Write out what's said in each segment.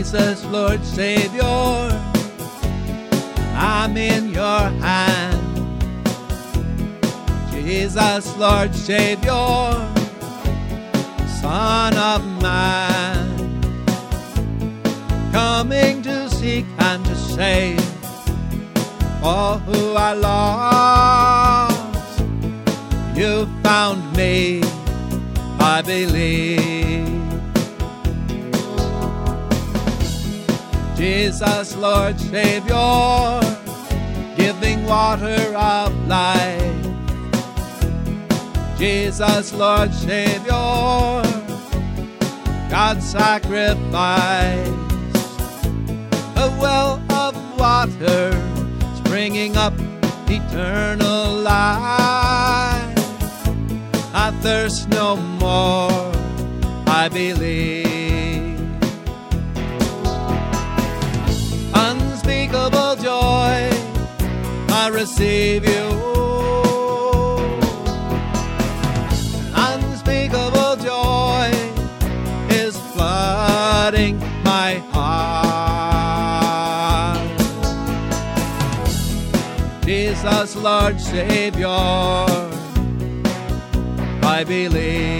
Jesus, Lord Savior, I'm in your hand. Jesus, Lord Savior, Son of Man, coming to seek and to save all who are lost. You found me, I believe. Jesus, Lord Savior, giving water of life. Jesus, Lord Savior, God's sacrifice. A well of water springing up eternal life. I thirst no more, I believe. Unspeakable joy, I receive you. Unspeakable joy is flooding my heart. Jesus, Lord Savior, I believe.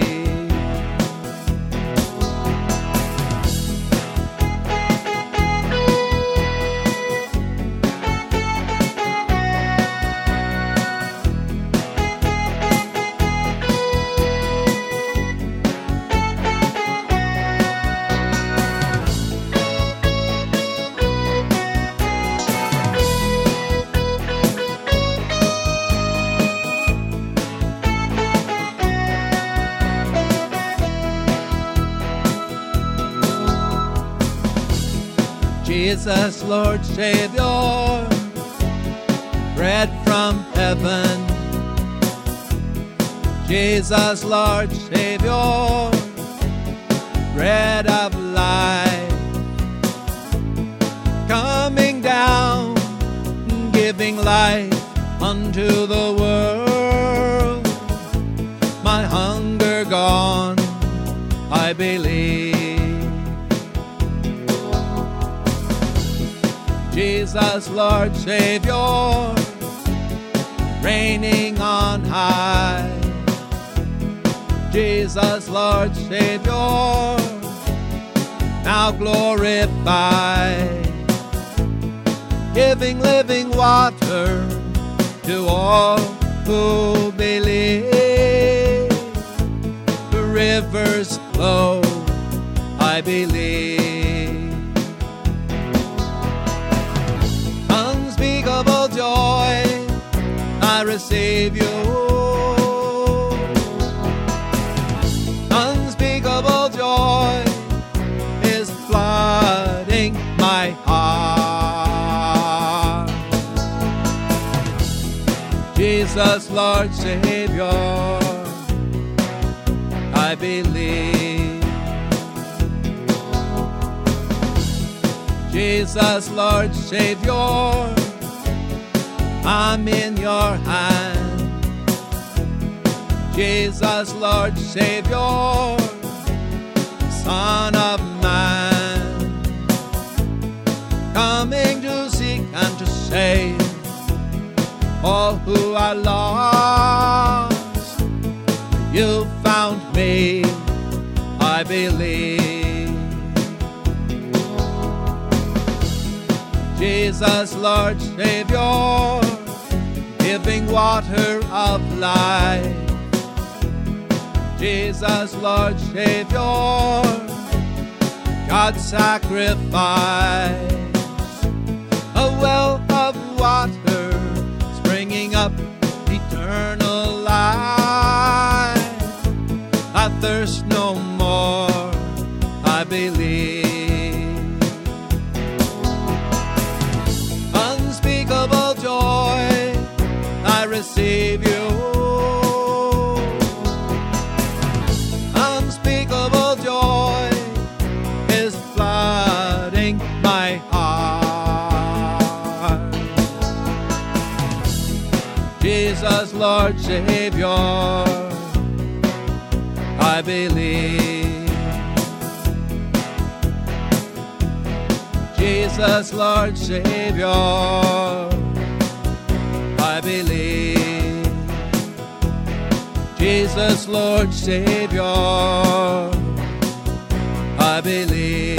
Jesus, Lord Savior, bread from heaven. Jesus, Lord Savior, bread of life, coming down, giving life unto the world. My hunger gone, I believe. Jesus, Lord Savior, reigning on high. Jesus, Lord Savior, now glorified, giving living water to all who believe. The rivers flow, I believe. Unspeakable joy, I receive you. Unspeakable joy is flooding my heart. Jesus, Lord Savior, I believe. Jesus, Lord Savior, I'm in your hand. Jesus, Lord Savior, Son of Man, coming to seek and to save all who are lost. You found me, I believe. Jesus, Lord Savior, giving water of life. Jesus, Lord Savior, God's sacrifice. A well of water springing up eternal life. I thirst no more, I believe. Unspeakable joy, I receive you. Unspeakable joy is flooding my heart. Jesus, Lord Savior, I believe. Jesus, Lord Savior, I believe. Jesus, Lord Savior, I believe.